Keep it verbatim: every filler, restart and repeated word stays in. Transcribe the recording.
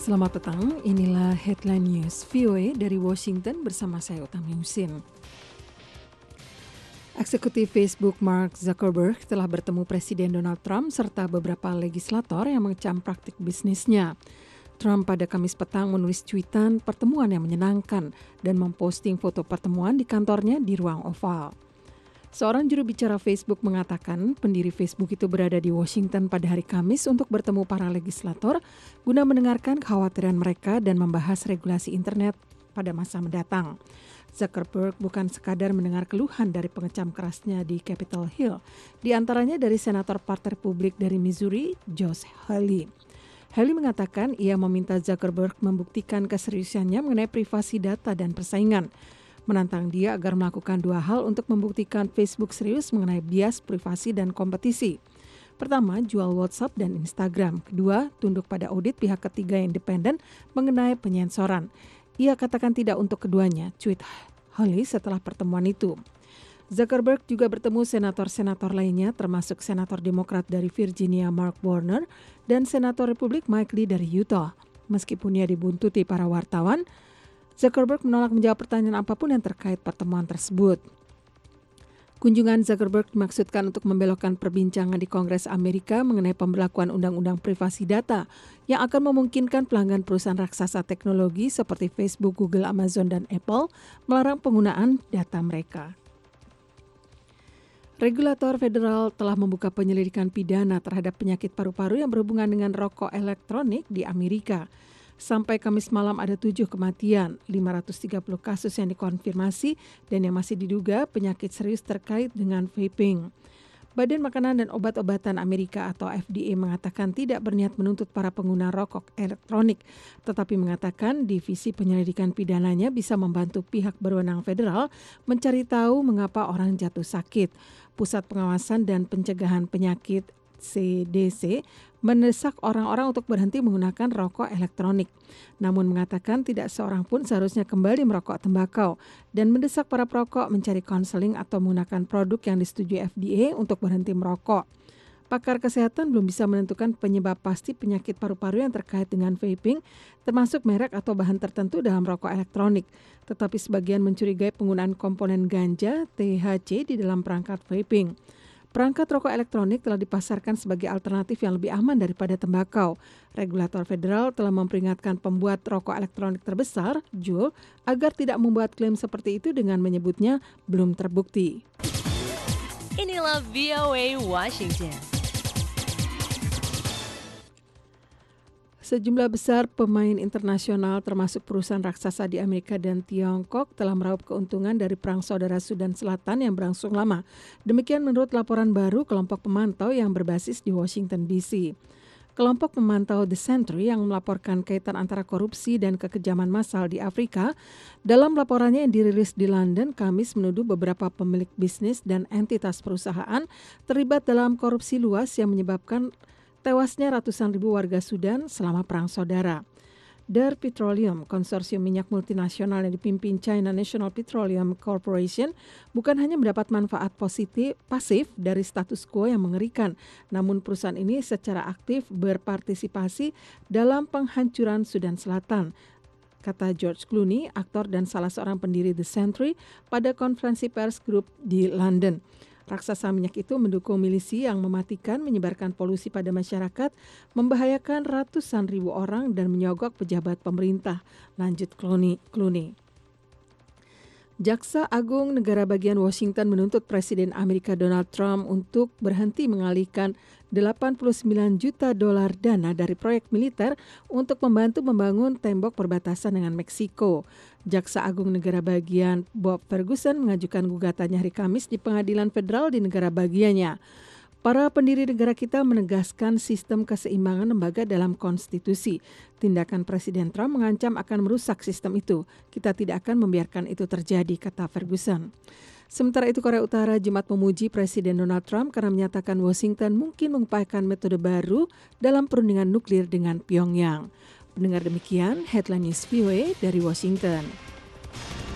Selamat petang, inilah Headline News V O A dari Washington bersama saya Utami Husin. Eksekutif Facebook Mark Zuckerberg telah bertemu Presiden Donald Trump serta beberapa legislator yang mengecam praktik bisnisnya. Trump pada Kamis petang menulis cuitan pertemuan yang menyenangkan dan memposting foto pertemuan di kantornya di ruang oval. Seorang juru bicara Facebook mengatakan pendiri Facebook itu berada di Washington pada hari Kamis untuk bertemu para legislator guna mendengarkan kekhawatiran mereka dan membahas regulasi internet pada masa mendatang. Zuckerberg bukan sekadar mendengar keluhan dari pengecam kerasnya di Capitol Hill, di antaranya dari Senator Partai Republik dari Missouri, Josh Hawley. Hawley mengatakan ia meminta Zuckerberg membuktikan keseriusannya mengenai privasi data dan persaingan. Menantang dia agar melakukan dua hal untuk membuktikan Facebook serius mengenai bias privasi dan kompetisi. Pertama, jual WhatsApp dan Instagram. Kedua, tunduk pada audit pihak ketiga yang independen mengenai penyensoran. Ia katakan tidak untuk keduanya, tweet Hawley setelah pertemuan itu. Zuckerberg juga bertemu senator-senator lainnya termasuk senator Demokrat dari Virginia Mark Warner dan senator Republik Mike Lee dari Utah. Meskipun ia dibuntuti para wartawan, Zuckerberg menolak menjawab pertanyaan apapun yang terkait pertemuan tersebut. Kunjungan Zuckerberg dimaksudkan untuk membelokkan perbincangan di Kongres Amerika mengenai pemberlakuan undang-undang privasi data yang akan memungkinkan pelanggan perusahaan raksasa teknologi seperti Facebook, Google, Amazon, dan Apple melarang penggunaan data mereka. Regulator federal telah membuka penyelidikan pidana terhadap penyakit paru-paru yang berhubungan dengan rokok elektronik di Amerika. Sampai Kamis malam ada tujuh kematian, lima ratus tiga puluh kasus yang dikonfirmasi dan yang masih diduga penyakit serius terkait dengan vaping. Badan Makanan dan Obat-obatan Amerika atau F D A mengatakan tidak berniat menuntut para pengguna rokok elektronik, tetapi mengatakan divisi penyelidikan pidananya bisa membantu pihak berwenang federal mencari tahu mengapa orang jatuh sakit. Pusat Pengawasan dan Pencegahan Penyakit C D C mendesak orang-orang untuk berhenti menggunakan rokok elektronik. Namun mengatakan tidak seorang pun seharusnya kembali merokok tembakau dan mendesak para perokok mencari konseling atau menggunakan produk yang disetujui F D A untuk berhenti merokok. Pakar kesehatan belum bisa menentukan penyebab pasti penyakit paru-paru yang terkait dengan vaping, termasuk merek atau bahan tertentu dalam rokok elektronik. Tetapi sebagian mencurigai penggunaan komponen ganja T H C di dalam perangkat vaping. Perangkat rokok elektronik telah dipasarkan sebagai alternatif yang lebih aman daripada tembakau. Regulator federal telah memperingatkan pembuat rokok elektronik terbesar, Juul, agar tidak membuat klaim seperti itu dengan menyebutnya belum terbukti. Inilah V O A Washington. Sejumlah besar pemain internasional termasuk perusahaan raksasa di Amerika dan Tiongkok telah meraup keuntungan dari perang saudara Sudan Selatan yang berlangsung lama. Demikian menurut laporan baru kelompok pemantau yang berbasis di Washington D C. Kelompok pemantau The Sentry yang melaporkan kaitan antara korupsi dan kekejaman massal di Afrika, dalam laporannya yang dirilis di London, Kamis menuduh beberapa pemilik bisnis dan entitas perusahaan terlibat dalam korupsi luas yang menyebabkan tewasnya ratusan ribu warga Sudan selama perang saudara. Dar Petroleum, konsorsium minyak multinasional yang dipimpin China National Petroleum Corporation, bukan hanya mendapat manfaat positif pasif dari status quo yang mengerikan, namun perusahaan ini secara aktif berpartisipasi dalam penghancuran Sudan Selatan, kata George Clooney, aktor dan salah seorang pendiri The Sentry, pada konferensi pers grup di London. Raksasa minyak itu mendukung milisi yang mematikan, menyebarkan polusi pada masyarakat, membahayakan ratusan ribu orang dan menyogok pejabat pemerintah, lanjut Clooney. Jaksa Agung Negara Bagian Washington menuntut Presiden Amerika Donald Trump untuk berhenti mengalihkan delapan puluh sembilan juta dolar dana dari proyek militer untuk membantu membangun tembok perbatasan dengan Meksiko. Jaksa Agung Negara Bagian Bob Ferguson mengajukan gugatannya hari Kamis di pengadilan federal di negara bagiannya. Para pendiri negara kita menegaskan sistem keseimbangan lembaga dalam konstitusi. Tindakan Presiden Trump mengancam akan merusak sistem itu. Kita tidak akan membiarkan itu terjadi, kata Ferguson. Sementara itu Korea Utara Jumat memuji Presiden Donald Trump karena menyatakan Washington mungkin mengupayakan metode baru dalam perundingan nuklir dengan Pyongyang. Mendengar demikian, Headline News V O A dari Washington.